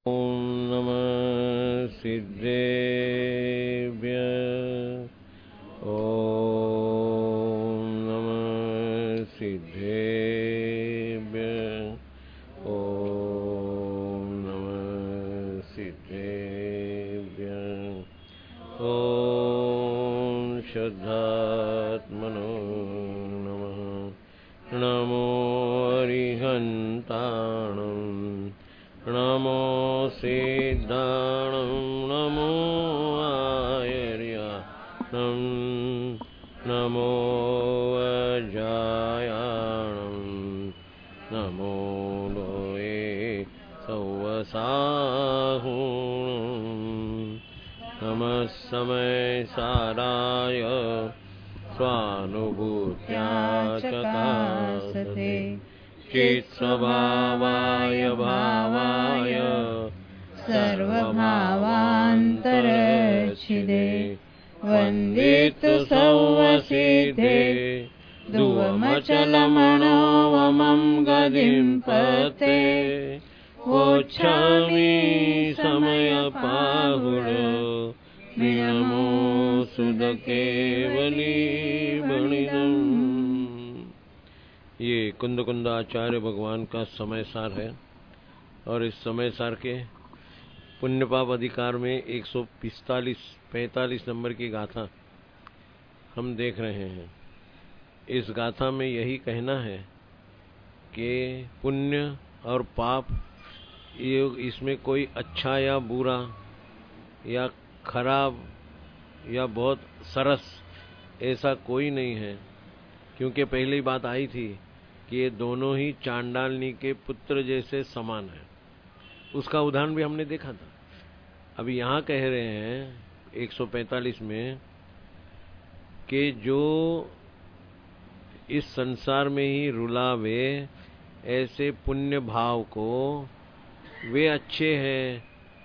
ॐ नमः सिद्धेभ्यः। ॐ नमः सिद्धेभ्यः। ॐ नमः सिद्धेभ्यः। ॐ श्रद्धात्मनो नमः। नमो अरिहन्ताणं नमो सिद्धाणं नमो आयर्याणं नमो अजायाणं नमो लोये सौवसाहुणं नमः समयसाराय स्वानुभूत्या चकासते चित्स्वभावाय भावाय सर्वभावान्तरच्छिदे वन्दितु सौवसिद्धे दुवमचलमणोवमं गतिं पते वोच्छामि समयपाहुडो नमो सुदकेवली बणिदम्। ये कुंदकुंदाचार्य भगवान का समय सार है और इस समय सार के पुण्य पाप अधिकार में 145 नंबर की गाथा हम देख रहे हैं। इस गाथा में यही कहना है कि पुण्य और पाप ये इसमें कोई अच्छा या बुरा या खराब या बहुत सरस ऐसा कोई नहीं है, क्योंकि पहले ही बात आई थी कि ये दोनों ही चांडालनी के पुत्र जैसे समान है। उसका उदाहरण भी हमने देखा था। अभी यहाँ कह रहे हैं 145 में कि जो इस संसार में ही रुलावे ऐसे पुण्य भाव को वे अच्छे हैं,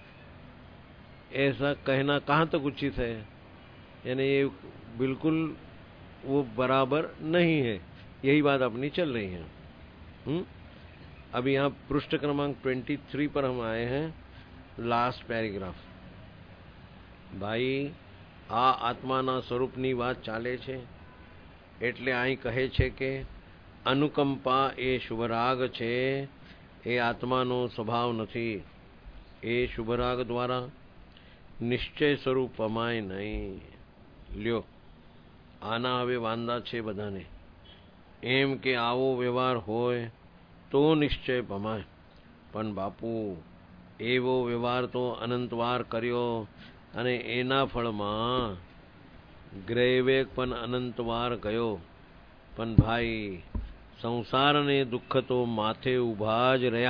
ऐसा कहना कहाँ तक उचित है। यानी ये बिल्कुल वो बराबर नहीं है। यही बात अपनी चल रही है। अभी यहाँ पृष्ठ क्रमांक 23 पर हम आए हैं, लास्ट पैराग्राफ। भाई આ આત્માના સ્વરૂપની વાત ચાલે છે, એટલે અહીં કહે છે કે અનુકંપા એ શુભરાગ છે, એ આત્માનો સ્વભાવ નથી। એ શુભરાગ દ્વારા નિશ્ચય સ્વરૂપ પમાય નહીં। લ્યો, આના હવે વાંદા છે બધાને, એમ કે આવો વ્યવહાર હોય તો નિશ્ચય પમાય। પણ બાપુ, એવો વ્યવહાર તો અનંતવાર કર્યો અને એના ફળમાં ગ્રહવેગ પણ અનંતવાર ગયો। પણ ભાઈ, સંસારને દુઃખ તો માથે ઊભા જ રહ્યા।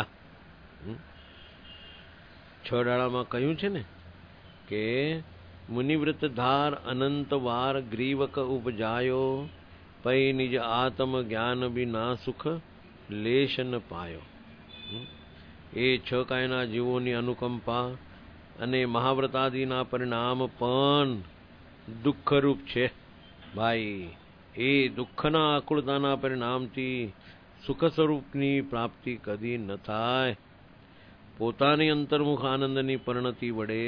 6 દાડામાં કહ્યું છે ને કે મુનિવ્રત ધાર અનંતવાર ગ્રીવક ઉપજાયો, પૈ નિજ આત્મ જ્ઞાન બિના સુખ લેશ ન પાયો। એ 6 કાયના જીવોની અનુકંપા અને મહાવ્રતાદિના પરિણામ પણ દુઃખરૂપ છે। ભાઈ, એ દુઃખના આકુળતાના પરિણામથી સુખ સ્વરૂપની પ્રાપ્તિ કદી ન થાય। પોતાની અંતર્મુખ આનંદની પરિણતિ વડે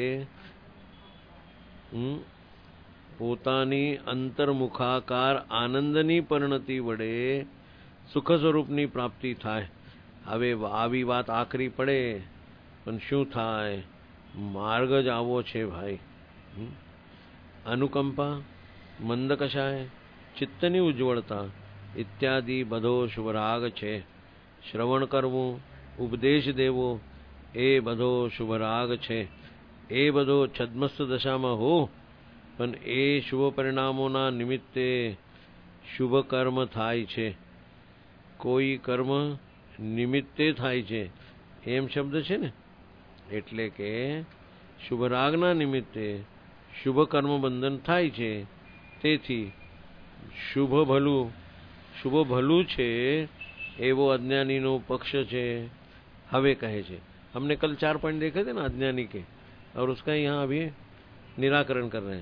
પોતાની અંતર્મુખાકાર આનંદની પરિણતિ વડે સુખ સ્વરૂપની પ્રાપ્તિ થાય। હવે આવી વાત આકરી પડે પણ શું થાય? માર્ગ જ આવો છે ભાઈ। અનુકંપા, મંદ કષાય, ચિત્તની ઉજ્જવળતા ઇત્યાદિ બધો શુભરાગ છે। શ્રવણ કરવું, ઉપદેશ દેવો એ બધો શુભરાગ છે। એ બધો છદ્મસ્ત દશામાં હો, પણ એ શુભ પરિણામોના નિમિત્તે શુભ કર્મ થાય છે। કોઈ કર્મ નિમિત્તે થાય છે એમ શબ્દ છે ને, એટલે કે શુભરાગના નિમિત્તે શુભ કર્મ બંધન થાય છે। તેથી શુભ ભલું છે એવો अज्ञानी पक्ष છે। હવે કહે છે, हमने कल 4 पॉइंट देखे थे ना अज्ञानी के, और उसका यहाँ अभी निराकरण कर रहे हैं।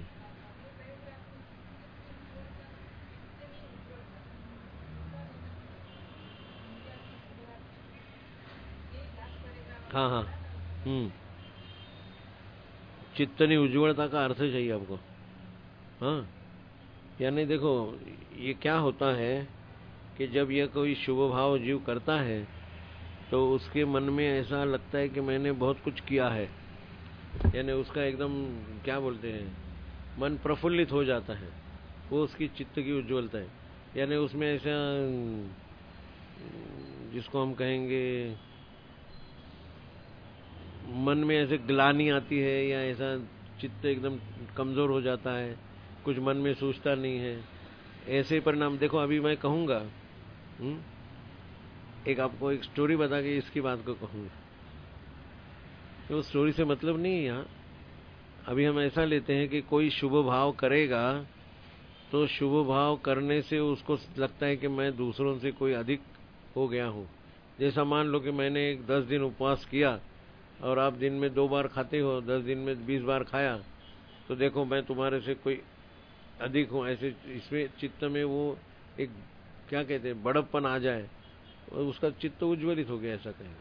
हाँ हाँ चित्तनी उज्ज्वलता का अर्थ चाहिए आपको। हाँ, यानी देखो ये क्या होता है कि जब यह कोई शुभ भाव जीव करता है तो उसके मन में ऐसा लगता है कि मैंने बहुत कुछ किया है, यानी उसका एकदम क्या बोलते हैं, मन प्रफुल्लित हो जाता है। वो उसकी चित्त की उज्ज्वलता है। यानी उसमें ऐसा जिसको हम कहेंगे मन में ऐसे ग्लानि आती है या ऐसा चित्त एकदम कमजोर हो जाता है, कुछ मन में सोचता नहीं है, ऐसे परिणाम। देखो अभी मैं कहूँगा, एक आपको एक स्टोरी बता के इसकी बात को कहूँगा। तो स्टोरी से मतलब नहीं है यहाँ। अभी हम ऐसा लेते हैं कि कोई शुभ भाव करेगा तो शुभ भाव करने से उसको लगता है कि मैं दूसरों से कोई अधिक हो गया हूँ। जैसा मान लो कि मैंने 10 दिन उपवास किया और आप दिन में 2 बार खाते हो, 10 दिन में 20 बार खाया, तो देखो मैं तुम्हारे से कोई अधिक हूँ, ऐसे इसमें चित्त में वो एक क्या कहते हैं बड़प्पन आ जाए और उसका चित्त उज्ज्वलित हो गया, ऐसा कहेंगे,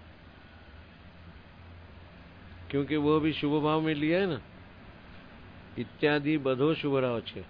क्योंकि वो भी शुभ भाव में लिया है ना। इत्यादि बधो शुभ राव छे।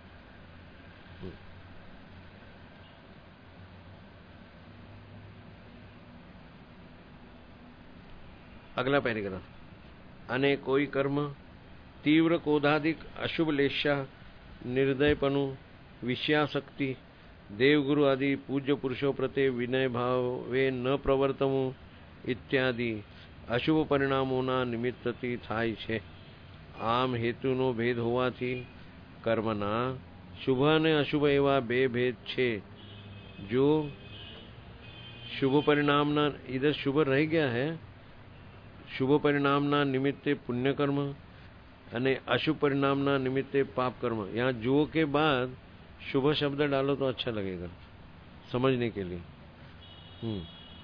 अगला पैराग्राफ। अने कोई कर्म तीव्र क्रोधाधिक अशुभ लेशा निर्दयपनु विषयाशक्ति देवगुरु आदि पूज्य पुरुषों प्रति विनय भावे न प्रवर्तवू इत्यादि अशुभ परिणामोना निमित्तથી થાય છે। આમ હેતુનો ભેદ હોવાથી કર્મના શુભ અને અશુભ એવા બે ભેદ છે। जो शुभ परिणामना इधर शुभ रह गया है, शुभ परिणामना निमित्ते पुण्य कर्म અને अशुभ परिणामना निमित्ते पाप कर्म। यहाँ जो के बाद शुभ शब्द डालो तो अच्छा लगेगा समझने के लिए।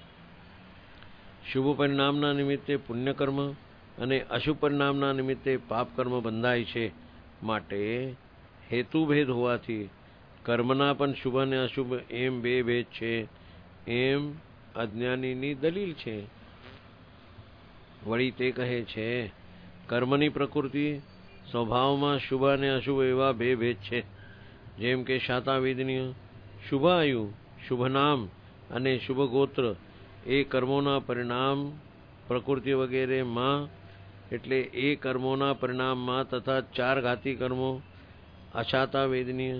शुभ परिणामना निमित्ते पुण्य कर्म અને અશુભ પરિણામના નિમિત્તે પાપ કર્મ બંધાય છે। માટે હેતુ ભેદ હોવાથી કર્મના પણ શુભ અને અશુભ એમ બે ભેદ છે, એમ અજ્ઞાનીની દલીલ છે। વળી તે કહે છે કર્મની પ્રકૃતિ સ્વભાવમાં શુભ અને અશુભ એવા બે ભેદ છે। જેમ કે શાતાવેદનીય શુભ આયુ, શુભ નામ અને શુભ ગોત્ર એ કર્મોના પરિણામ પ્રકૃતિ વગેરેમાં, એટલે એ કર્મોના પરિણામમાં તથા 4 ઘાતી કર્મો अशाता वेदनीय।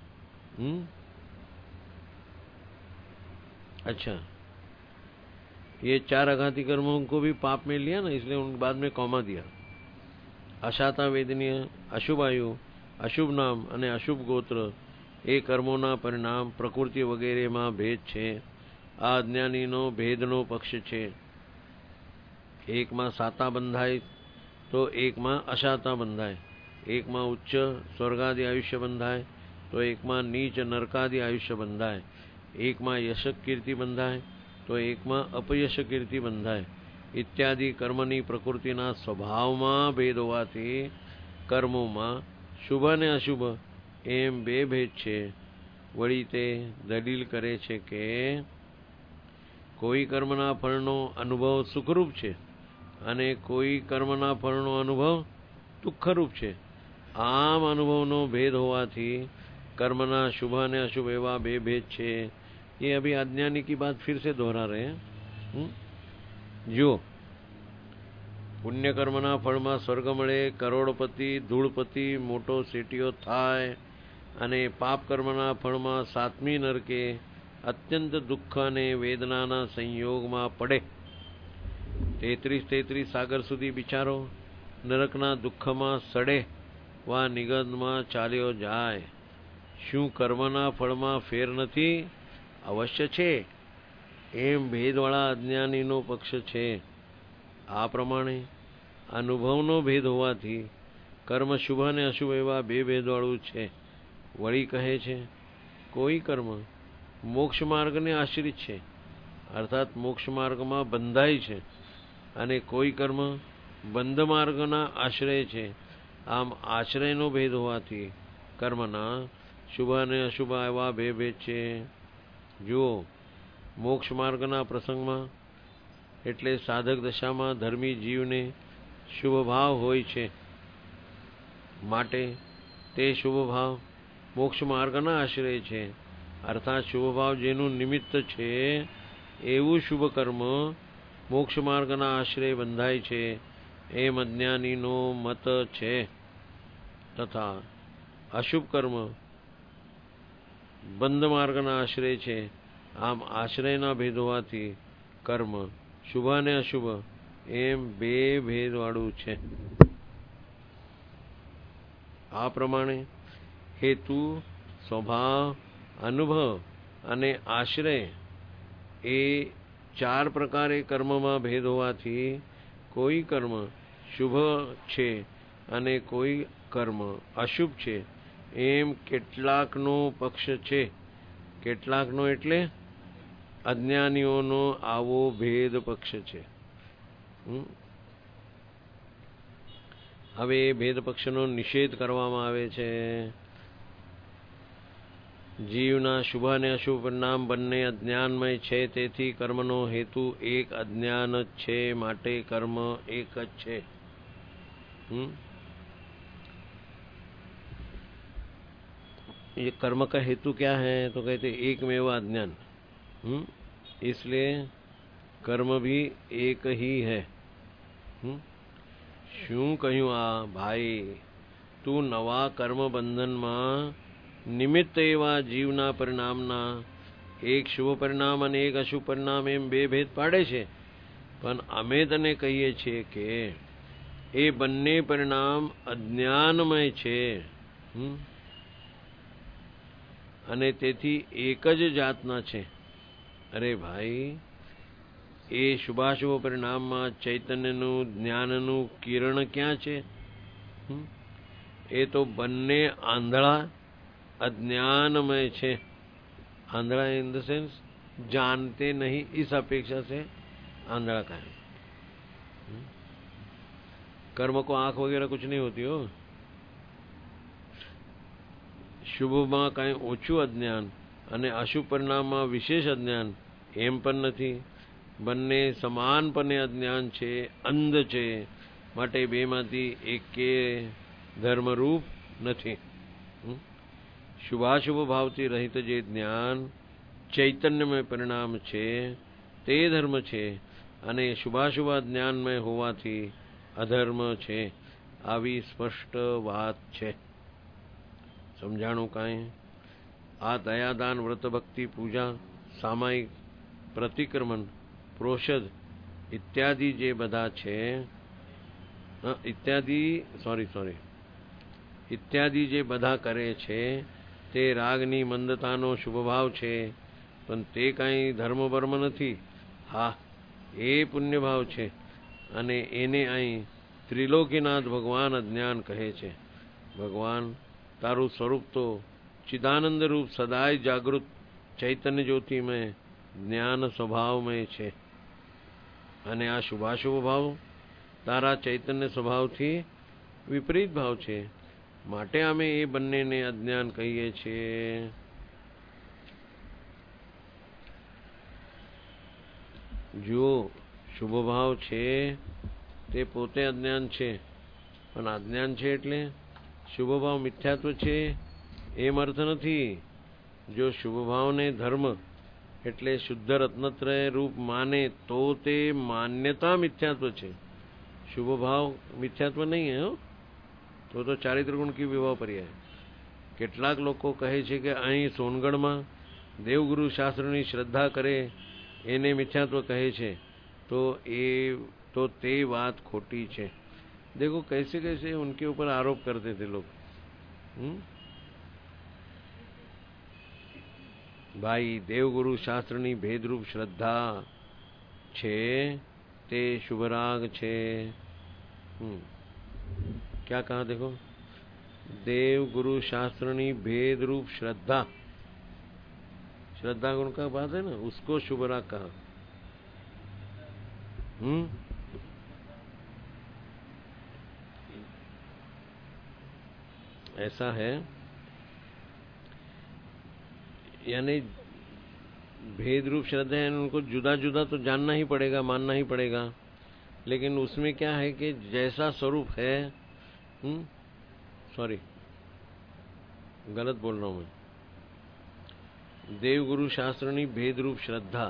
अच्छा, ये 4 आघाती कर्मों को भी पाप में लिया ना, इसलिए उन बाद में कॉमा दिया। अशाता वेदनीय, अशुभ आयु, अशुभ नाम અને અશુભ ગોત્ર એ કર્મોના પરિણામ પ્રકૃતિ વગેરેમાં ભેદ છે। આ અજ્ઞાનીનો ભેદનો પક્ષ છે। એકમાં સાતા બંધાય તો એકમાં અશાતા બંધાય, એકમાં ઉચ્ચ સ્વર્ગાદि આયુષ્ય બંધાય તો એકમાં નીચ નરકાદि આયુષ્ય બંધાય, એકમાં યશ કીર્તિ બંધાય તો એકમાં અપયશ કીર્તિ બંધાય। इत्यादि कर्मनी प्रकृतिना स्वभावमां भेद होवाथी कर्मोमां शुभ ने अशुभ एम बे भेद छे। वળી તે દલીલ કરે છે કે કોઈ કર્મના ફળનો અનુભવ સુખરૂપ છે અને કોઈ કર્મના ફળનો અનુભવ દુઃખરૂપ છે। આમ અનુભવનો ભેદ હોવાથી कर्मना शुभ ने अशुभ एवं बे भेद छे। ये अभी अज्ञानी की बात फिर से दोहरा रहे हैं। जो पुण्य कर्मना फळमां स्वर्ग मळे, करोड़पति धूळपति मोटो सेठियो थाय, अने पाप कर्मना फळमां 7મી नरके अत्यंत दुख अने वेदनाना संयोगमां पड़े। 33 सागर सुधी बिचारो नरकना दुःखमां सड़े वा निगंधमां चाल्यो जाय। શું કર્મના ફળમાં ફેર નથી? અવશ્ય છે, એમ ભેદવાળા અજ્ઞાનીનો પક્ષ છે। આ પ્રમાણે અનુભવનો ભેદ હોવાથી કર્મ શુભ અને અશુભ એવા બે ભેદવાળું છે। વળી કહે છે કોઈ કર્મ મોક્ષ માર્ગને આશ્રિત છે, અર્થાત મોક્ષ માર્ગમાં બંધાય છે, અને કોઈ કર્મ બંધ માર્ગના આશ્રય છે। આમ આશ્રયનો ભેદ હોવાથી કર્મના શુભ અને અશુભ એવા બે ભેદ છે। જુઓ, મોક્ષ માર્ગના પ્રસંગમાં એટલે સાધક દશામાં ધર્મી જીવને શુભ ભાવ હોય છે, માટે તે શુભ ભાવ મોક્ષ માર્ગના આશ્રય છે. અર્થાત શુભ ભાવ જેનું નિમિત્ત છે એવું શુભ કર્મ મોક્ષ માર્ગના આશ્રય બંધાય છે, એમ અજ્ઞાનીનો મત છે. તથા અશુભ કર્મ બંધ માર્ગના આશ્રય છે. આમ આશ્રયના ભેદ હોવાથી કર્મ શુભ અને અશુભ એમ બે ભેદવાળું છે. આ પ્રમાણે હેતુ, સ્વભાવ, અનુભવ અને આશ્રય એ ચાર પ્રકારે કર્મમાં ભેદ હોવાથી કોઈ કર્મ શુભ છે અને કોઈ કર્મ અશુભ છે એમ કેટલાકનો પક્ષ છે. કેટલાકનો એટલે અજ્ઞાનીઓનો આવો ભેદ પક્ષ છે. હવે એ ભેદ પક્ષનો નિષેધ કરવામાં આવે છે. જીવના શુભ અને અશુભ પરિણામ બંને અજ્ઞાનમય છે, તેથી કર્મનો હેતુ એક અજ્ઞાન જ છે, માટે કર્મ એક જ છે. ये कर्म का हेतु क्या है? तो कहते एक में अज्ञान, इसलिए कर्म भी एक ही है. શું કહ્યું આ ભાઈ? તું નવા કર્મ બંધનમાં નિમિત્ત એવા જીવના પરિણામના એક શુભ પરિણામ અને એક અશુભ પરિણામ એમ બે ભેદ પાડે છે, પણ અમે તને કહીએ છીએ કે એ બંને પરિણામ અજ્ઞાનમય છે અને તેથી એક જ જાતના છે. અરે ભાઈ, એ શુભાશુભ પરિણામમાં ચૈતન્યનું જ્ઞાનનું કિરણ ક્યાં છે? એ તો બંને આંધળા अज्ञानमय છે. आंधळा इन द सेंस जानते नहीं, इस अपेक्षा से आंधळा का है. कर्म को आंख वगैरह कुछ नहीं होती हो. શુભમાં કાંઈ ઓછું અજ્ઞાન અને અશુભ પરિણામમાં વિશેષ અજ્ઞાન એમ પણ નથી. બંને સમાનપણે અજ્ઞાન છે, અંધ છે, માટે બેમાંથી એકે ધર્મરૂપ નથી. શુભાશુભ ભાવથી રહિત જે જ્ઞાન ચૈતન્યમય પરિણામ છે તે ધર્મ છે, અને શુભાશુભ જ્ઞાનમય હોવાથી અધર્મ છે. આવી સ્પષ્ટ વાત છે. સમજાણું કાંઈ? આ દયાદાન, વ્રત, ભક્તિ, પૂજા, સામાયિક, પ્રતિક્રમણ, પ્રોષદ ઇત્યાદિ જે બધા છે, ઇત્યાદિ જે બધા કરે છે તે રાગની મંદતાનો શુભભાવ છે, પણ તે કાંઈ ધર્મ વર્મ નથી. હા, એ પુણ્યભાવ છે, અને એને અહીં ત્રિલોકીનાથ ભગવાન અજ્ઞાન કહે છે. ભગવાન, તારું સ્વરૂપ તો ચિદાનંદ રૂપ સદાય જાગૃત ચૈતન્ય જ્યોતિમય જ્ઞાન સ્વભાવમય છે, અને આ શુભાશુભ ભાવ તારા ચૈતન્ય સ્વભાવથી વિપરીત ભાવ છે, માટે અમે એ બંનેને અજ્ઞાન કહીએ છીએ. જો શુભ ભાવ છે તે પોતે અજ્ઞાન છે, પણ અજ્ઞાન છે એટલે શુભ ભાવ મિથ્યાત્વ છે એમ અર્થ નથી. જો શુભ ભાવને ધર્મ એટલે શુદ્ધ રત્નત્રય રૂપ માને તો તે માન્યતા મિથ્યાત્વ છે. શુભ ભાવ મિથ્યાત્વ નહીં હે. તો ચારિત્ર ગુણ કી વિવાહ પર્યાય. કેટલાક લોકો કહે છે કે અહીં સોનગઢમાં દેવગુરુ શાસ્ત્રની શ્રદ્ધા કરે એને મિથ્યાત્વ કહે છે, તો તે વાત ખોટી છે. देखो कैसे कैसे उनके ऊपर आरोप करते थे लोग. भाई, देवगुरु शास्त्रनी भेदरूप श्रद्धा छे ते शुभराग छे. क्या कहा देखो? देवगुरु शास्त्रनी भेदरूप श्रद्धा, श्रद्धा गुण का बात है ना, उसको शुभराग कहा. ऐसा है. यानी भेद रूप श्रद्धा है, उनको जुदा जुदा तो जानना ही पड़ेगा, मानना ही पड़ेगा. लेकिन उसमें क्या है कि जैसा स्वरूप है, सॉरी गलत बोल रहा हूं मैं, देवगुरु शास्त्रनी भेद रूप श्रद्धा,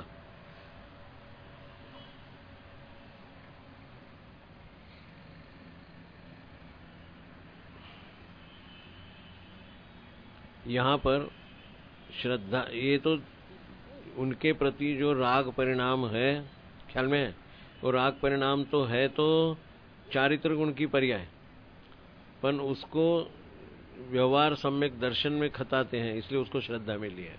यहाँ पर श्रद्धा, ये तो उनके प्रति जो राग परिणाम है, ख्याल में है, वो राग परिणाम तो है तो चारित्र गुण की पर्याय, पर उसको व्यवहार सम्यक दर्शन में खताते हैं, इसलिए उसको श्रद्धा में लिया है।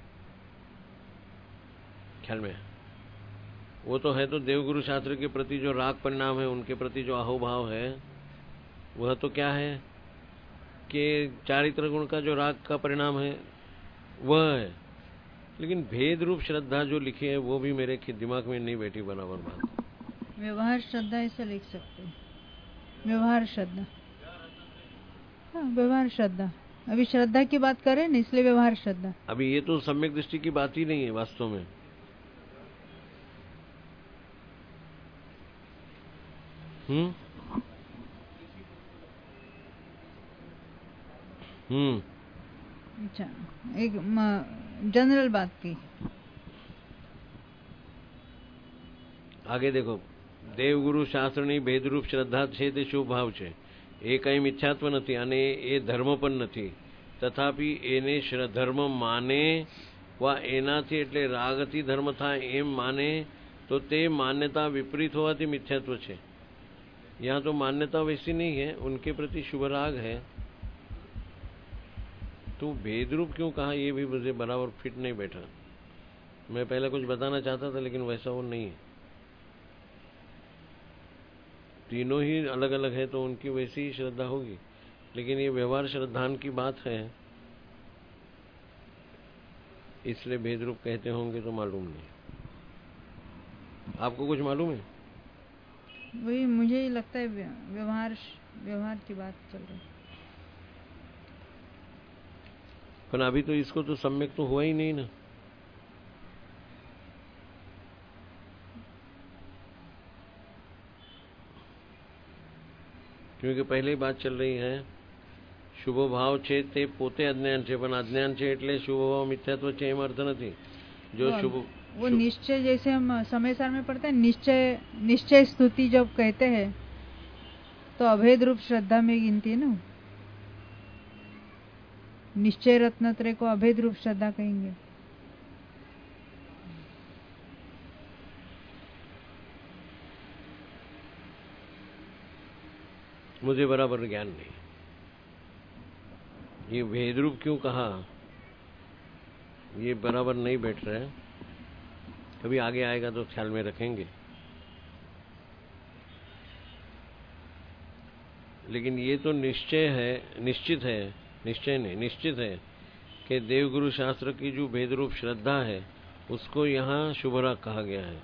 ख्याल में है, वो तो है तो देवगुरु शास्त्र के प्रति जो राग परिणाम है, उनके प्रति जो अहोभाव है, वह तो क्या है कि चारित्र गुण का जो राग का परिणाम है वह है। लेकिन भेद रूप श्रद्धा जो लिखी है वो भी मेरे दिमाग में नहीं बैठी बराबर बात। व्यवहार श्रद्धा ऐसे लिख सकते हैं, व्यवहार श्रद्धा, हाँ व्यवहार श्रद्धा। अभी श्रद्धा की बात करें ना, इसलिए व्यवहार श्रद्धा। अभी ये तो सम्यक दृष्टि की बात ही नहीं है वास्तव में। अच्छा, एक जनरल बात की। आगे देखो, દેવગુરુ શાસ્ત્રની ભેદરૂપ શ્રદ્ધા છે તે શુભ ભાવ છે, એ કંઈ મિથ્યાત્વ નથી અને એ ધર્મ પણ નથી, તથાપિ એને ધર્મ માને વા એનાથી એટલે રાગથી ધર્મ થાય એમ માને तो ते मान्यता विपरीत होवाથી मिथ्यात्व છે। यहाँ तो मान्यता वैसी नहीं है, उनके प्रति शुभ राग है, तो भेदरूप क्यों कहा ये भी मुझे बराबर फिट नहीं बैठा। मैं पहले कुछ बताना चाहता था लेकिन वैसा वो नहीं है, तीनों ही अलग अलग है तो उनकी वैसी ही श्रद्धा होगी, लेकिन ये व्यवहार श्रद्धान की बात है, इसलिए भेदरूप कहते होंगे तो मालूम नहीं। आपको कुछ मालूम है? वही मुझे ही लगता है, व्यवहार की बात चल रही, पर अभी तो इसको तो सम्यक तो हुआ ही नहीं ना। क्योंकि पहले ही बात चल रही है, शुभ भाव छे ते पोते अज्ञान छे, पण अज्ञान छे એટલે शुभ भाव मिथ्यात्व छे એમ अर्थ નથી। जो शुभ वो निश्चय, जैसे हम समय सार में पढ़ते हैं, निश्चय स्तुति जब कहते हैं तो अभेद रूप श्रद्धा में गिनती है ना। निश्चय रत्नत्रय को अभेद रूप श्रद्धा कहेंगे। मुझे बराबर ज्ञान नहीं, ये भेद रूप क्यों कहा ये बराबर नहीं बैठ रहा है, कभी आगे आएगा तो ख्याल में रखेंगे। लेकिन ये तो निश्चय है, निश्चित है, निश्चय नहीं निश्चित है कि देवगुरु शास्त्र की जो भेद रूप श्रद्धा है उसको यहाँ शुभ राग कहा गया है।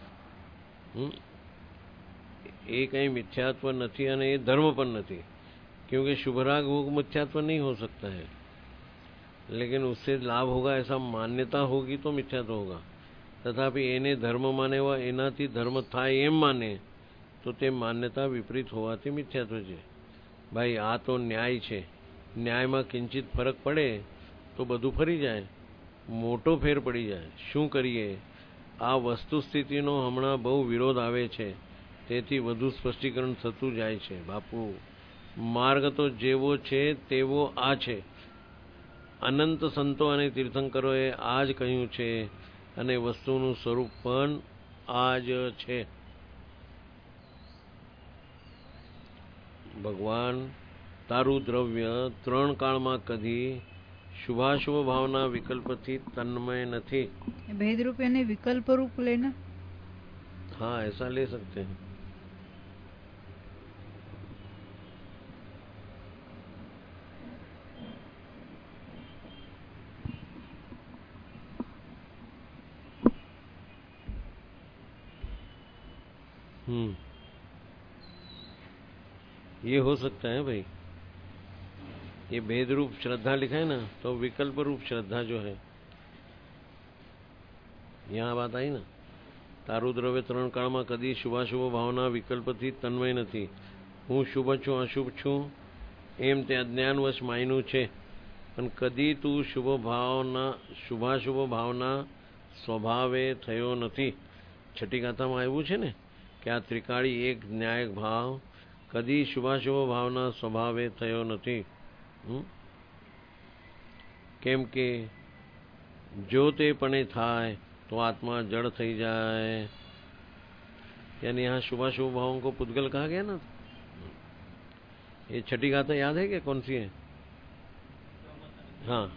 એ કઈ મિથ્યાત્વ નથી અને એ ધર્મ પણ નથી, क्योंकि शुभ राग वो मिथ्यात्व नहीं हो सकता है, लेकिन उससे लाभ होगा ऐसा मान्यता होगी तो मिथ्यात्व होगा। तथापि एने धर्म माने वा एनाथी धर्म थाय एम माने तो ते मान्यता विपरीत होवाथी मिथ्यात्व छे। भाई आ तो न्याय छे, न्यायमां किंचित फरक पड़े तो बधुं फरी जाए, मोटो फेर पड़ी जाए। शुं करीए? आ वस्तुस्थितिनो हमणां बहु विरोध आवे छे, તેથી વધુ સ્પષ્ટીકરણ થતું જાય છે। બાપુ, માર્ગ તો જેવો છે તેવો આ છે, અનંત સંતો અને તીર્થંકરોએ આ જ કહ્યું છે અને વસ્તુનું સ્વરૂપ પણ આ જ છે। ભગવાન તારું દ્રવ્ય ત્રણ કાળમાં કદી શુભાશુભ ભાવના વિકલ્પથી તન્મય નથી। भेद रूप यानी विकल्प रूप लेना। हाँ, ऐसा ले सकते हैं। ये हो सकता है भाई। ये भेद रूप श्रद्धा लिखा है ना, तो विकल्प रूप श्रद्धा जो है, यहाँ बात आई ना, તારું દ્રવ્ય ત્રણ કાળમાં કદી શુભાશુભ ભાવના વિકલ્પથી તન્મય નથી. હું શુભ છું અશુભ છું એમ તે અજ્ઞાનવશ માન્યું છે, પણ કદી તું શુભાશુભ ભાવના સ્વભાવે થયો નથી. છઠ્ઠી ગાથામાં આવ્યું છે ને કે આ ત્રિકાળી એક ન્યાયક ભાવ કદી શુભાશુભ ભાવના સ્વભાવે થયો નથી. કેમ કે જો તે પણ થાય तो आत्मा जड़ थई जाए, यानी यहाँ शुभाशुभ भावों को पुद्गल कहा गया ना. ये छठी गाथा याद है क्या, कौन सी है? हाँ,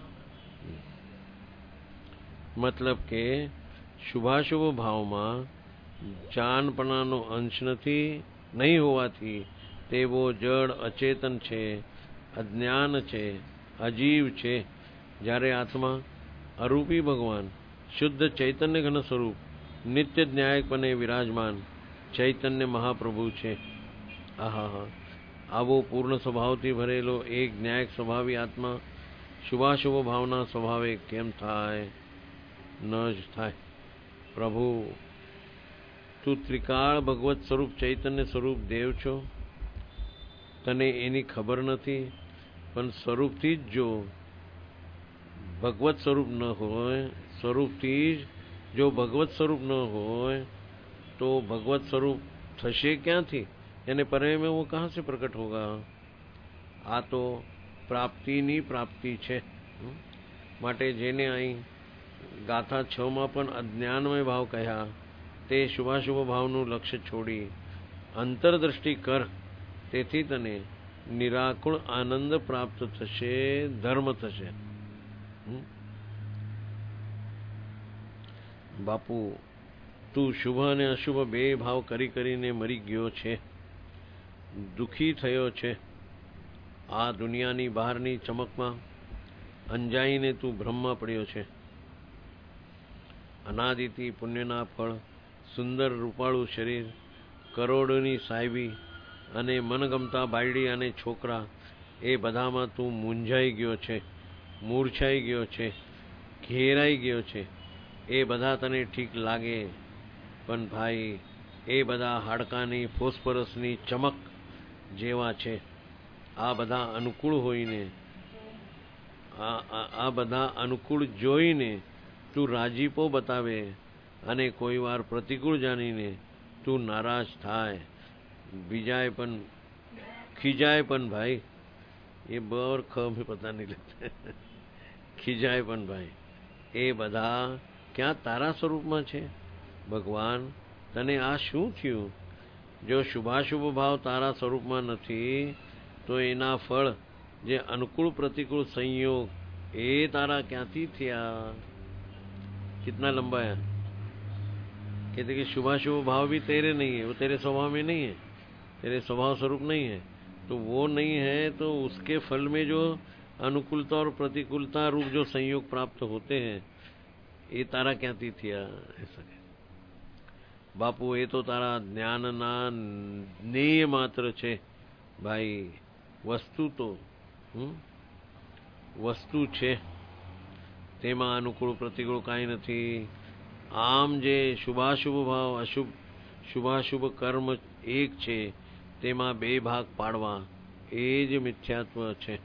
मतलब के શુભાશુભ ભાવમાં જાનપણાનો અંશ નહીં હોવાથી તેવો જડ અચેતન છે, અજ્ઞાન છે, અજીવ છે. જ્યારે આત્મા અરૂપી ભગવાન શુદ્ધ ચૈતન્ય ઘન સ્વરૂપ નિત્ય ન્યાયકપણે વિરાજમાન ચૈતન્ય મહાપ્રભુ છે. આહા, આવો પૂર્ણ સ્વભાવથી ભરેલો એક ન્યાયક સ્વભાવી આત્મા શુભાશુભ ભાવના સ્વભાવે કેમ થાય? ન જ થાય. પ્રભુ, તું ત્રિકાળ ભગવત સ્વરૂપ ચૈતન્ય સ્વરૂપ દેવ છો. તને એની ખબર નથી, પણ સ્વરૂપથી જ જો ભગવત સ્વરૂપ ન હોય, સ્વરૂપથી જ જો ભગવત સ્વરૂપ ન હોય તો ભગવત સ્વરૂપ થશે ક્યાંથી? એને પરે में वो कहाँ से प्रकट होगा? આ તો પ્રાપ્તિની પ્રાપ્તિ છે. માટે જેને અહીં ગાથા 6 માં પણ અજ્ઞાનમય ભાવ કહ્યા તે શુભાશુભ ભાવનું લક્ષ્ય છોડી અંતરદ્રષ્ટિ કર. તેથી તને નિરાકુળ આનંદ પ્રાપ્ત થશે, ધર્મ થશે. બાપુ, તું શુભ અને અશુભ બે ભાવ કરીને મરી ગયો છે, દુઃખી થયો છે. આ દુનિયાની બહારની ચમકમાં અંજાઈને તું ભ્રમમાં પડ્યો છે. અનાદિથી પુણ્યના ફળ, સુંદર રૂપાળું શરીર, કરોડોની સાહેબી અને મનગમતા બાયડી અને છોકરા, એ બધામાં તું મૂંઝાઈ ગયો છે, મૂર્છાઈ ગયો છે, ઘેરાઈ ગયો છે. એ બધા તને ઠીક લાગે, પણ ભાઈ એ બધા હાડકાની ફોસ્ફરસની ચમક જેવા છે. આ બધા અનુકૂળ જોઈને તું રાજીપો બતાવે અને કોઈ વાર પ્રતિકૂળ જાણીને તું નારાજ થાય, ખીજાય પણ ભાઈ. એ બર મેં પતા નહીં લેતા. ખીજાય પણ ભાઈ. એ બધા ક્યાં તારા સ્વરૂપમાં છે? ભગવાન, તને આ શું થયું? જો શુભાશુભ ભાવ તારા સ્વરૂપમાં નથી તો એના ફળ જે અનુકૂળ પ્રતિકૂળ સંયોગ એ તારા ક્યાંથી થયા? कितना लंबा है? कहते कि शुभाशुभ भाव भी तेरे नहीं है, वो तेरे स्वभाव में नहीं है, तेरे स्वभाव स्वरूप नहीं है. तो वो नहीं है तो उसके फल में जो अनुकूलता और प्रतिकूलता रूप जो संयोग प्राप्त होते हैं ये तारा क्यांથી થયા? ऐसा बापू, ये तो तारा ज्ञानना नेय मात्र છે ભાઈ. વસ્તુ તો વસ્તુ છે, તેમાં અનુકૂળ પ્રતિકૂળ કાંઈ નથી. આમ જે શુભાશુભ ભાવ શુભાશુભ કર્મ એક છે, તેમાં બે ભાગ પાડવા એ જ મિથ્યાત્વ છે.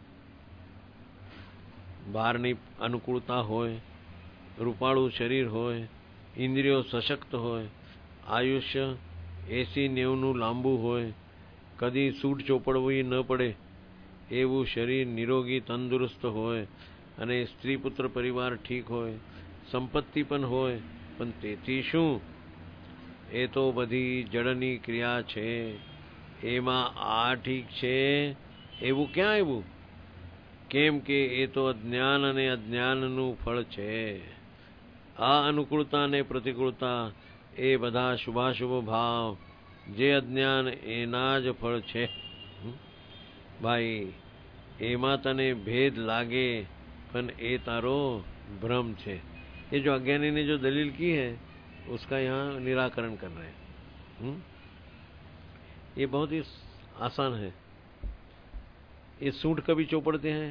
બહારની અનુકૂળતા હોય, રૂપાળું શરીર હોય, ઇન્દ્રિયો સશક્ત હોય, આયુષ્ય 80-90 લાંબુ હોય, કદી સૂટ ચોપડવી ન પડે એવું શરીર નિરોગી તંદુરસ્ત હોય અને સ્ત્રી પુત્ર પરિવાર ઠીક હોય, સંપત્તિ પણ હોય, પણ તેથી શું? એ તો બધી જડની ક્રિયા છે. એમાં આ ઠીક છે એવું ક્યાં આવ્યું? કેમ કે એ તો અજ્ઞાન અને અજ્ઞાનનું ફળ છે. આ અનુકૂળતા અને પ્રતિકૂળતા એ બધા શુભાશુભ ભાવ જે અજ્ઞાન એના જ ફળ છે. ભાઈ, એમાં તને ભેદ લાગે પણ એ તારો भ्रम છે. ये जो अज्ञानी ने जो दलील की है उसका यहाँ निराकरण कर रहे हैं. ये बहुत ही आसान है. ये सूंठ कभी चौपड़ते हैं?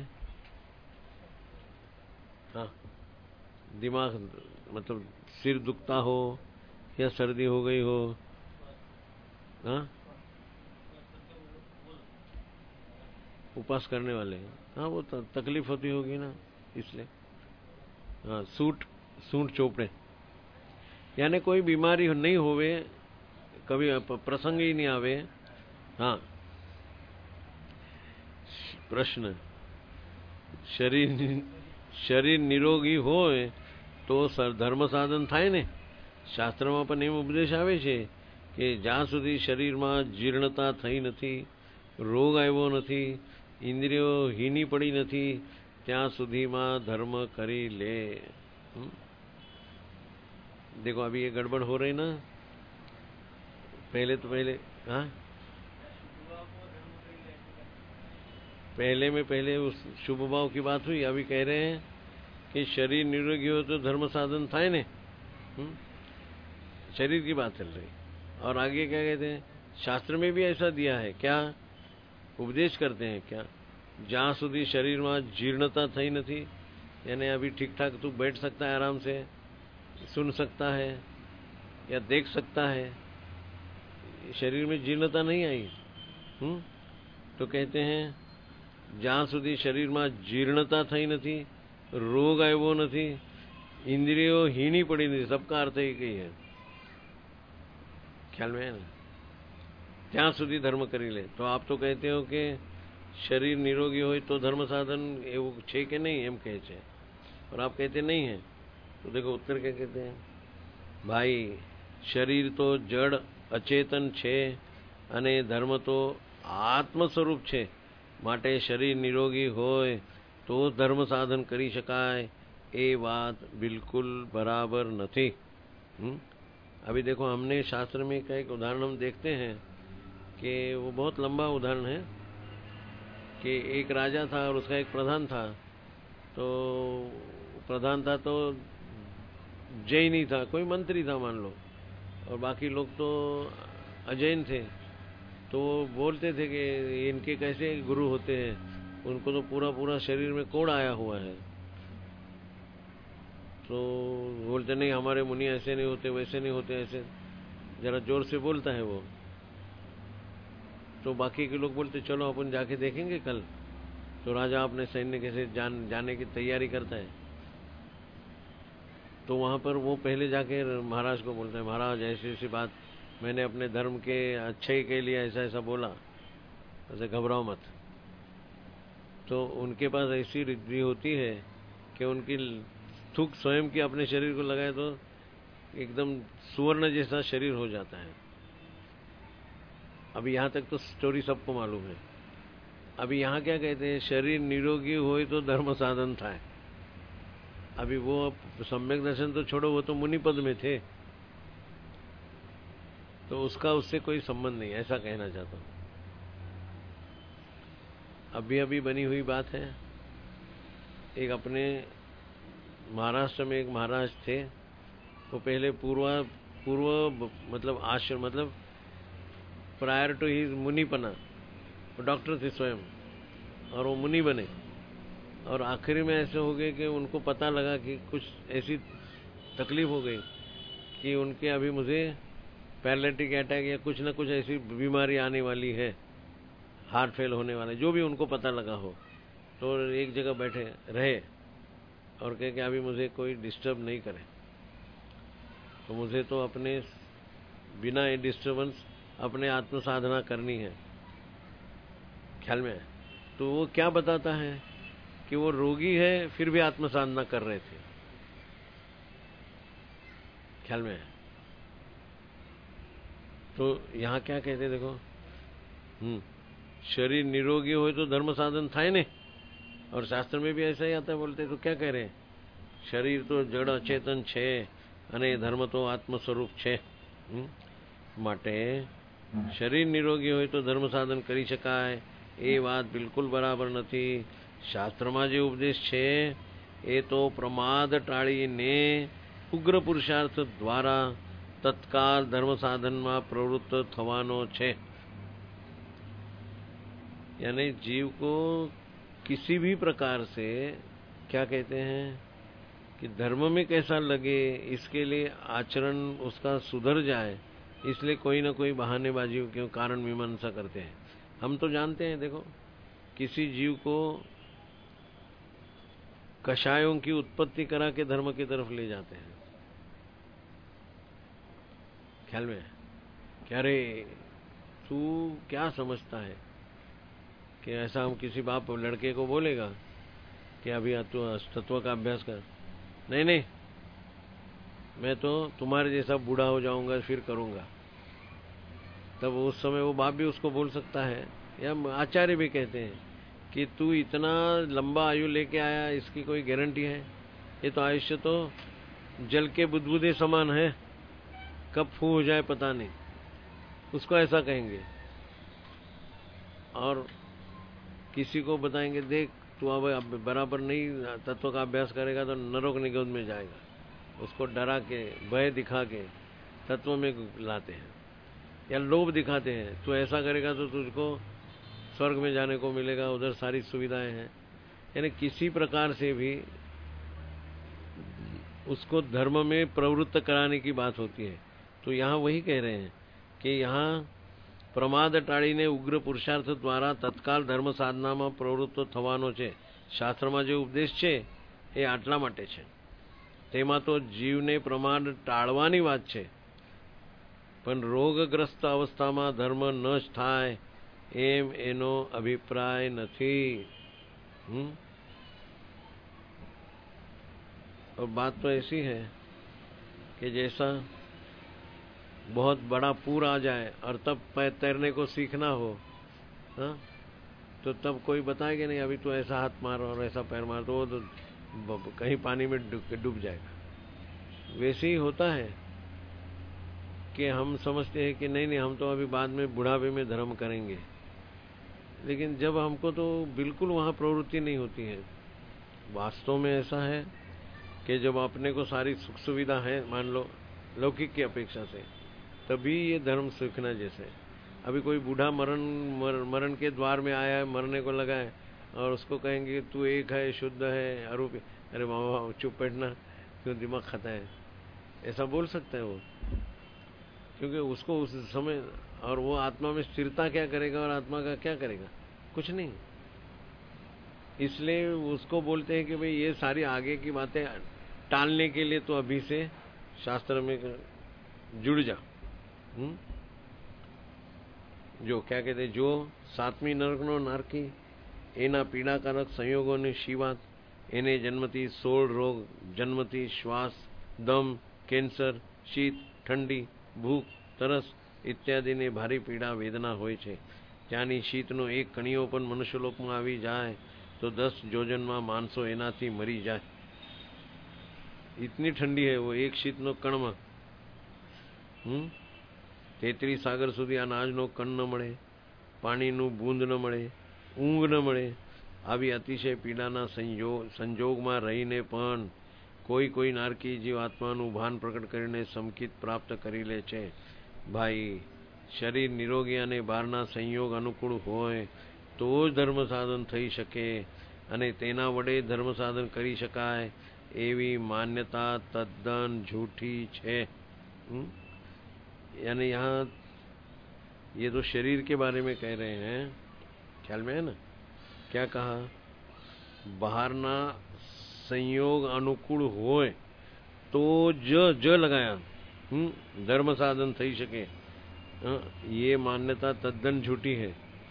हाँ, दिमाग मतलब सिर दुखता हो या सर्दी हो गई हो, हाँ उपवास करने वाले, हाँ वो तकलीफ होती होगी ना, इसलिए। हाँ सूंठ चोपड़े, यानी कोई बीमारी नहीं होवे, कभी प्रसंग ही नहीं आवे। हाँ प्रश्न, शरीर निरोगी હોય તો ધર્મ સાધન થાય ને। શાસ્ત્રમાં પણ એમ ઉપદેશ આવે છે કે જ્યાં સુધી શરીરમાં જીર્ણતા થઈ નથી, રોગ આવ્યો નથી, ઇન્દ્રિયો હીની પડી નથી, ત્યાં સુધીમાં ધર્મ કરી ले। देखो अभी ये गड़बड़ हो रही ना, पहले हाँ पहले उस शुभ भाव की बात हुई, अभी कह रहे हैं कि शरीर निरोगी हो तो धर्म साधन थाय ने। शरीर की बात चल रही, और आगे क्या कहते हैं, शास्त्र में भी ऐसा दिया है क्या, उपदेश करते हैं क्या, जहां સુધી શરીરમાં जीर्णता થઈ નથી, यानी अभी ठीक ठाक तू बैठ सकता है, आराम से सुन सकता है या देख सकता है, शरीर में जीर्णता नहीं आई। तो कहते हैं જ્યાં સુધી શરીરમાં જીર્ણતા થઈ નથી, રોગ આવ્યો નથી, इंद्रियों हीनी पड़ी नहीं, सबका अर्थ एक ही है, ख्याल में है ना। ત્યાં સુધી ધર્મ કરી ले। तो आप तो कहते हो कि शरीर निरोगी हो तो धर्म साधन એવું છે કે नहीं, એમ કહે છે, और आप कहते नहीं है। तो देखो उत्तर क्या कहते हैं, भाई शरीर तो जड़ अचेतन छे અને ધર્મ તો આત્મ સ્વરૂપ છે, માટે शरीर निरोगी होय तो धर्म साधन करी शकाय, ये बात बिल्कुल बराबर नहीं। अभी देखो हमने शास्त्र में का एक उदाहरण हम देखते हैं कि वो बहुत लंबा उदाहरण है कि एक राजा था और उसका एक प्रधान था। तो प्रधान था तो जैन ही था, कोई मंत्री था मान लो, और बाकी लोग तो अजैन थे। तो बोलते थे कि इनके कैसे गुरु होते हैं, उनको तो पूरा शरीर में कोड़ आया हुआ है। तो बोलते नहीं, हमारे मुनि ऐसे नहीं होते, वैसे नहीं होते, ऐसे जरा जोर से बोलता है वो। तो बाकी के लोग बोलते चलो अपन जाके देखेंगे कल। तो राजा अपने सैन्य के साथ जाने की तैयारी करता है। तो वहां पर वो पहले जाके महाराज को बोलता है, महाराज ऐसी ऐसी बात, मैंने अपने धर्म के अच्छे के लिए ऐसा ऐसा बोला, ऐसे घबराओ मत। तो उनके पास ऐसी रिद्धि होती है कि उनकी थूक स्वयं की अपने शरीर को लगाए तो एकदम सुवर्ण जैसा शरीर हो जाता है। अभी यहाँ तक तो स्टोरी सबको मालूम है। अभी यहाँ क्या कहते हैं, शरीर निरोगी हो तो धर्म साधन था। अभी वो सम्यक दर्शन तो छोड़ो, वो तो मुनि पद में थे, तो उसका उससे कोई संबंध नहीं, ऐसा कहना चाहता हूं। अभी अभी बनी हुई बात है, एक अपने महाराष्ट्र में एक महाराज थे, वो पहले पूर्व मतलब आश्रम, मतलब प्रायर टू ही मुनिपना, वो डॉक्टर थे स्वयं, और वो मुनि बने। और आखिरी में ऐसे हो गए कि उनको पता लगा कि कुछ ऐसी तकलीफ हो गई कि उनके अभी मुझे पैरालिटिक अटैक या कुछ न कुछ ऐसी बीमारी आने वाली है, हार्ट फेल होने वाला, जो भी उनको पता लगा हो। तो एक जगह बैठे रहे और कहे कि अभी मुझे कोई डिस्टर्ब नहीं करे, तो मुझे तो अपने बिना डिस्टर्बेंस अपने आत्म साधना करनी है, ख्याल में है। तो वो क्या बताता है कि वो रोगी है फिर भी आत्म साधना कर रहे थे, ख्याल में है। तो यहाँ क्या कहते देखो, शरीर निरोगी हो तो धर्म साधन थाय ने, और शास्त्र में भी ऐसा ही आता है। बोलते तो क्या कह रहे हैं, शरीर तो जड़ अचेतन छे અને ધર્મ તો આત્મ સ્વરૂપ છે, માટે શરીર નિરોગી હોય તો ધર્મ સાધન કરી શકાય, એ વાત બિલકુલ બરાબર નથી। શાસ્ત્રમાં જે ઉપદેશ છે એ તો પ્રમાદ ટાળીને ઉગ્ર પુરુષાર્થ દ્વારા તત્કાલ ધર્મ સાધનમાં પ્રવૃત્ત થવાનો છે। यानी जीव को किसी भी प्रकार से क्या कहते हैं, कि धर्म में कैसा लगे, इसके लिए आचरण उसका सुधर जाए, इसलिए कोई ना कोई बहानेबाजी के कारण मीमांसा करते हैं। हम तो जानते हैं, देखो किसी जीव को कषायों की उत्पत्ति करा के धर्म की तरफ ले जाते हैं। ख्याल में क्या रे, तू क्या समझता है कि ऐसा हम किसी बाप लड़के को बोलेगा कि अभी तू तत्व का अभ्यास कर? नहीं नहीं, मैं तो तुम्हारे जैसा बूढ़ा हो जाऊंगा फिर करूंगा। तब उस समय वो बाप भी उसको बोल सकता है, या आचार्य भी कहते हैं कि तू इतना लंबा आयु लेके आया, इसकी कोई गारंटी है? ये तो आयुष्य तो जल के बुदबुदे समान है, कब फू हो जाए पता नहीं। उसको ऐसा कहेंगे। और किसी को बताएंगे, देख तू अब बराबर नहीं तत्व का अभ्यास करेगा तो नरक निगम में जाएगा। उसको डरा के, भय दिखा के तत्व में लाते हैं, या लोभ दिखाते हैं, तू ऐसा करेगा तो तुझको स्वर्ग में जाने को मिलेगा, उधर सारी सुविधाएं हैं। यानी किसी प्रकार से भी उसको धर्म में प्रवृत्त कराने की बात होती है। तो यहाँ वही कह रहे हैं कि यहाँ પ્રમાદ ટાળીને ઉગ્ર પુરુષાર્થ દ્વારા તત્કાલ ધર્મ સાધનામાં પ્રવૃત્ત થવાનો છે. શાસ્ત્રમાં જે ઉપદેશ છે એ આટલા માટે છે. તેમાં તો જીવને પ્રમાદ ટાળવાની વાત છે, પણ રોગગ્રસ્ત અવસ્થામાં ધર્મ ન જ થાય એમ એનો અભિપ્રાય નથી. और बात तो ऐसी है कि जैसा बहुत बड़ा पूर आ जाए और तब तैरने को सीखना हो, हाँ, तो तब कोई बताएगा नहीं अभी तो ऐसा हाथ मार और ऐसा पैर मार, तो वो तो कहीं पानी में डूब जाएगा. वैसे ही होता है कि हम समझते हैं कि नहीं नहीं हम तो अभी बाद में बुढ़ापे में धर्म करेंगे, लेकिन जब हमको तो बिल्कुल वहाँ प्रवृत्ति नहीं होती है. वास्तव में ऐसा है कि जब अपने को सारी सुख सुविधा है, मान लो लौकिक की अपेक्षा से, तभी ये धर्म सीखना. जैसे अभी कोई बूढ़ा मरण के द्वार में आया है, मरने को लगा है, और उसको कहेंगे तू एक है, शुद्ध है, अरूप. अरे मामा चुप बैठना, क्यों दिमाग खाता है, ऐसा बोल सकता है वो, क्योंकि उसको उस समय, और वो आत्मा में स्थिरता क्या करेगा और आत्मा का क्या करेगा, कुछ नहीं. इसलिए उसको बोलते हैं कि भाई ये सारी आगे की बातें टालने के लिए तो अभी से शास्त्र में जुड़ जा. जो क्या कहते, जो सातमी नरकનો નારકી એના પીડાકારક સંયોગોની શી એને જન્મથી 16 રોગ, જન્મથી શ્વાસ, દમ, કેન્સર, શીત, ઠંડી, ભૂખ, તરસ ઇત્યાદિની ભારી પીડા વેદના હોય છે. ત્યાંની શીતનો એક કણિયો પણ મનુષ્યલોકમાં આવી જાય तो 10 જોજનમાં માણસો એનાથી મરી જાય. इतनी ठंडी है वो एक शीतનો કણમાં. 33 સાગર સુધી અનાજનો કણ ન મળે, પાણીનું બૂંદ ન મળે, ઊંઘ ન મળે. આવી અતિશય પીડાના સંજોગમાં રહીને પણ કોઈ નારકી જીવ આત્માનું ભાન પ્રકટ કરીને સમકિત પ્રાપ્ત કરી લે છે. ભાઈ, શરીર નિરોગી અને બહારના સંયોગ અનુકૂળ હોય તો જ ધર્મ સાધન થઈ શકે અને તેના વડે ધર્મ સાધન કરી શકાય એવી માન્યતા તદ્દન झूठी છે. यानी यहाँ ये तो शरीर के बारे में कह रहे हैं, ख्याल में है ना. क्या कहा, બહારના संयोग अनुकूल होए तो ज लगाया धर्म साधन थई सके. ये मान्यता तद्दन झूठी है.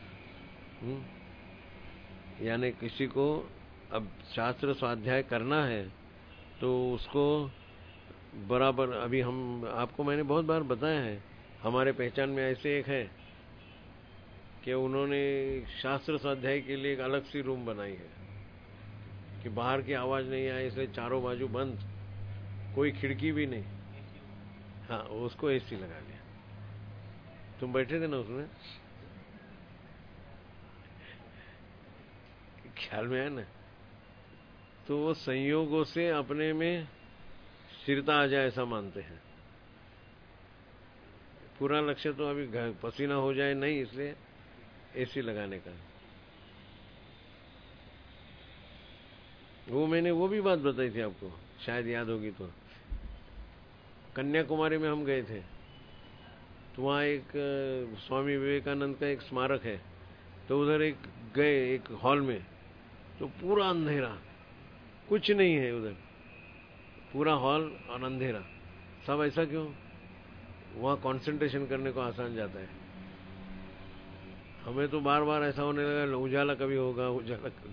यानी किसी को अब शास्त्र स्वाध्याय करना है तो उसको बराबर, अभी हम आपको मैंने बहुत बार बताया है, हमारे पहचान में ऐसे एक है कि उन्होंने शास्त्र स्वाध्याय के लिए एक अलग सी रूम बनाई है कि बाहर की आवाज नहीं आए, इसलिए चारों बाजू बंद, कोई खिड़की भी नहीं. हाँ, उसको एसी लगा लिया. तुम बैठे थे ना उसमें, ख्याल में है ना. तो वो संयोगों से अपने में स्थिरता आ जाए ऐसा मानते हैं. पूरा लक्ष्य तो अभी पसीना हो जाए नहीं, इसलिए एसी लगाने का. वो मैंने वो भी बात बताई थी आपको शायद याद होगी तो। कन्याकुमारी में हम गए थे, तो वहाँ एक स्वामी विवेकानंद का एक स्मारक है, तो उधर एक हॉल में, तो पूरा अंधेरा, कुछ नहीं है उधर, पूरा हॉल और अंधेरा। सब ऐसा क्यों? वहाँ कंसंट्रेशन करने को आसान जाता है। हमें तो बार बार ऐसा होने लगा, उजाला कभी होगा, उजाला कभी।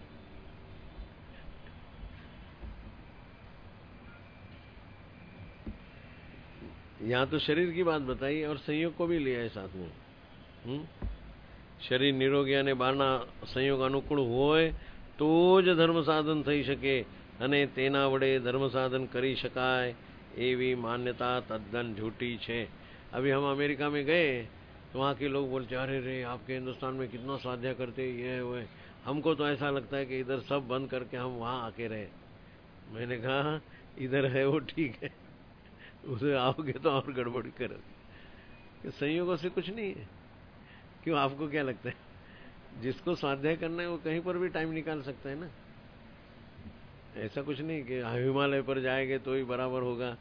यहाँ तो शरीर की बात बताई और संयोग को भी लिया है साथ में। शरीर નિરોગી અને બહારના સંયોગ અનુકૂળ હોય તો જ ધર્મ સાધન થઈ શકે અને તેના વડે ધર્મ સાધન કરી શકાય એવી માન્યતા તદ્દન झूठी છે। अभी हम अमेरिका में गए तो वहाँ के लोग बोलते, अरे रे आपके हिंदुस्तान में कितना स्वाध्याय करते, ये वो। हमको तो ऐसा लगता है कि इधर सब बंद करके हम वहाँ आके रहे। मैंने कहा इधर है वो ठीक है, उधर आओगे तो और गड़बड़ करोगे। संयोगों से कुछ नहीं है। क्यों, आपको क्या लगता है? जिसको स्वाध्याय करना है वो कहीं पर भी टाइम निकाल सकता है ना। ऐसा कुछ नहीं कि हिमालय पर जाएंगे तो ही बराबर होगा।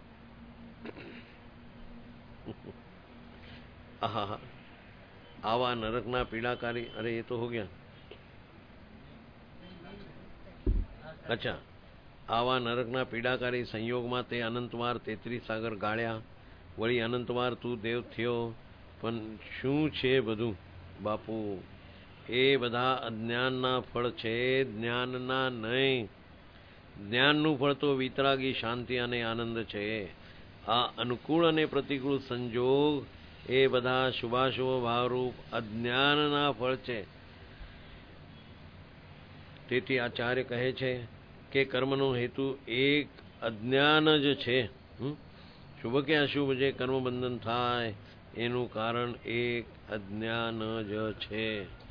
आवा नरकना पीड़ाकारी, अरे ये तो हो गया। अच्छा, આવા નરકના પીડાકારી સંયોગમાં તે અનંતવાર 33 સાગર ગાળ્યા, વળી અનંતવાર તું દેવ થયો, પણ શું છે બધું બાપુ? એ બધા અજ્ઞાનના ફળ છે, જ્ઞાનના નહીં। જ્ઞાનનું ફળ તો વિતરાગી શાંતિ અને આનંદ છે। આ અનુકૂળ અને પ્રતિકૂળ સંજોગ એ બધા શુભાશુભ ભાવરૂપ અજ્ઞાનના ફળ છે। તેથી આચાર્ય કહે છે કે કર્મનો હેતુ એક અજ્ઞાન જ છે। શુભ કે અશુભ જે કર્મ બંધન થાય એનું કારણ એક અજ્ઞાન જ છે।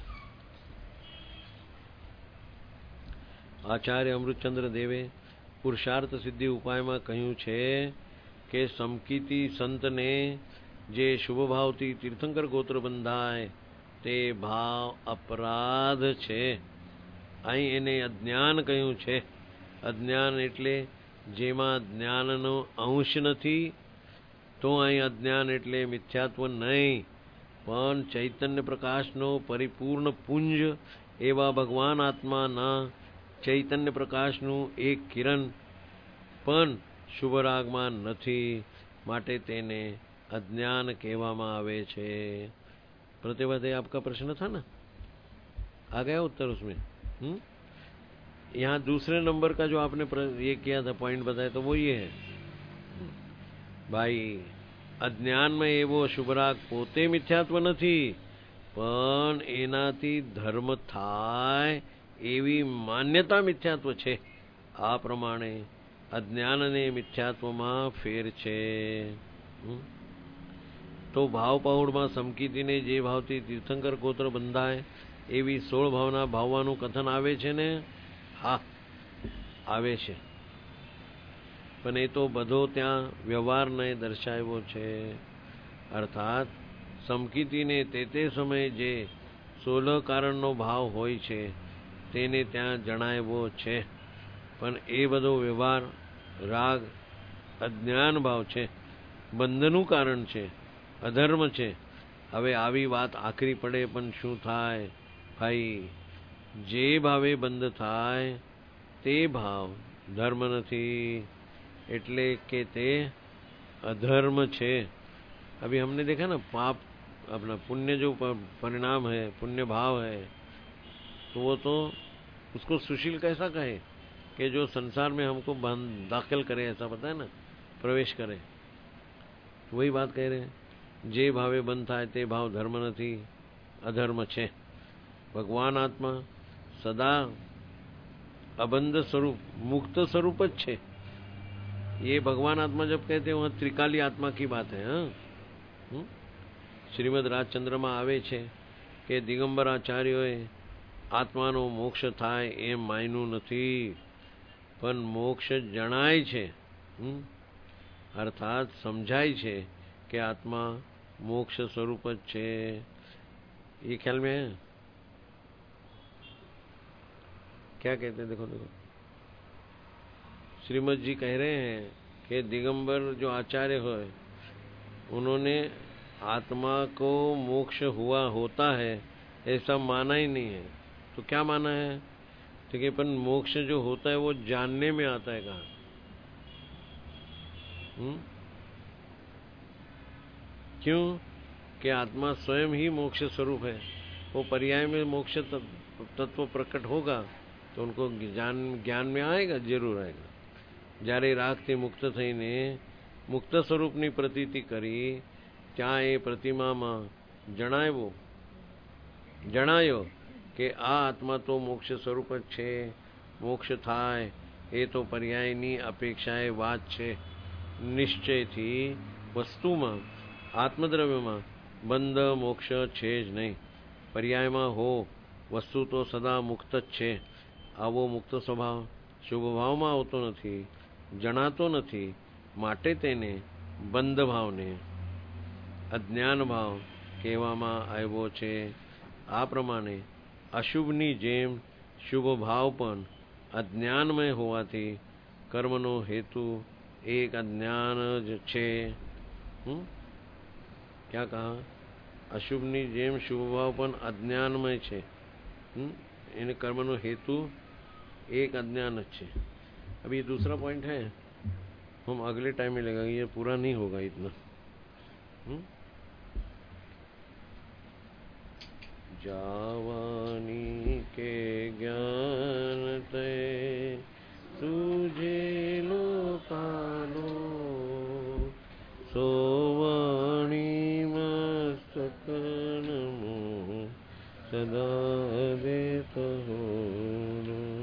આચાર્ય અમૃતચંદ્ર દેવે પુરુષાર્થ સિદ્ધિ ઉપાયમાં કહ્યું છે કે સમકીતી સંતને જે શુભ ભાવથી તીર્થંકર ગોત્ર બંધાય તે ભાવ અપરાધ છે। અહીં એને અજ્ઞાન કહ્યું છે। અજ્ઞાન એટલે જેમાં જ્ઞાનનો અંશ નથી, તો અહીં અજ્ઞાન એટલે મિથ્યાત્વ નહીં, પણ ચૈતન્ય પ્રકાશનો પરિપૂર્ણ પુંજ એવા ભગવાન આત્માના ચૈતન્ય પ્રકાશનું એક કિરણ પણ શુભ રાગમાં નથી, માટે તેને अज्ञान कहवामा आवे छे। प्रतिभाते आपका प्रश्न था ना, आ गया उत्तर उसमें। यहाँ दूसरे नंबर का जो आपने ये किया था, पॉइंट बताया, तो वो ये है भाई, अज्ञान में एवो शुभराग पोते मिथ्यात्व नहीं, पण एनाथी धर्म थाय एवी मान्यता मिथ्यात्व छे। आ प्रमाणे अज्ञान ने मिथ्यात्व में फेर छे। तो भाव पहुड़ में समकीती ने जे भावती तीर्थंकर गोत्र बंधाय एवी 16 भावना भाववानुं कथन आवे छे ने। हाँ, आवे छे, पण ए तो बधो त्यां व्यवहार ने दर्शाव्यो छे। अर्थात समकीती ने ते समय जे 16 कारणनो भाव होय छे तेने त्यां जणाव्यो छे, पण ए बधो व्यवहार राग अज्ञान भाव छे, बंधनु कारण छे, अधर्म छे। हवे आवी वात आखरी पड़े पण शुं थाय भाई, जे भावे बंध थाय ते भाव धर्म नथी, एटले के ते अधर्म छे। अभी हमने देखा ना, पाप अपना पुण्य जो परिणाम है, पुण्य भाव है, तो वो तो उसको सुशील कैसा कहे कि जो संसार में हमको दाखिल करे, ऐसा पता है ना, प्रवेश करे। वही बात कह रहे हैं, जे भावे बंध थाय ते भाव धर्म नथी, अधर्म छे। भगवान आत्मा सदा अबंध स्वरूप, मुक्त स्वरूप ज छे। ये भगवान आत्मा जब कहते हैं वहां त्रिकाली आत्मा की बात है। श्रीमद राजचंद्र में आवे छे कि दिगंबर आचार्योए आत्मानो मोक्ष थाय एम मायनु नथी, पण मोक्ष जणाय छे। अर्थात समझाय छे कि आत्मा मोक्ष स्वरूप ज छे। ये ख्याल में है? क्या कहते हैं? देखो देखो, श्रीमद जी कह रहे हैं कि दिगंबर जो आचार्य हुए उन्होंने आत्मा को मोक्ष हुआ होता है ऐसा माना ही नहीं है। तो क्या माना है? ठीक है, पर मोक्ष जो होता है वो जानने में आता है कहाँ? क्यों? कि आत्मा स्वयं ही मोक्ष स्वरूप है। वो पर्याय में मोक्ष तत्व प्रकट होगा तो उनको ज्ञान में आएगा, जरूर आएगा। જ્યારે રાગથી મુક્ત થઈને મુક્ત સ્વરૂપની પ્રતીતિ કરી ત્યાં એ પ્રતિમામાં જણાયો કે આ આત્મા તો મોક્ષ સ્વરૂપ જ છે, મોક્ષ થાય એ તો પર્યાયની અપેક્ષાએ વાત છે। નિશ્ચયથી વસ્તુમાં આત્મદ્રવ્યમાં બંધ મોક્ષ છે જ નહીં। પર્યાયમાં હો વસ્તુ તો સદા મુક્ત જ છે। આવો મુક્ત સ્વભાવ શુભ ભાવમાં આવતો નથી, જણાતો નથી, માટે તેને બંધ ભાવને અજ્ઞાન ભાવ કહેવામાં આવ્યો છે। આ પ્રમાણે અશુભની જેમ શુભ ભાવ પણ અજ્ઞાનમય હોવાથી કર્મનો હેતુ એક અજ્ઞાન જ છે। क्या कहा? अशुभની જેમ શુભ ભાવ પણ અજ્ઞાનમય છે। એને કર્મનો हेतु एक अज्ञान अच्छे। अब ये दूसरा पॉइंट है, हम अगले टाइम में लगाएंगे, ये पूरा नहीं होगा इतना। जावानी के ज्ञान ते तुझे लोकालो सोवाणी मस्तकन सदा देत हो।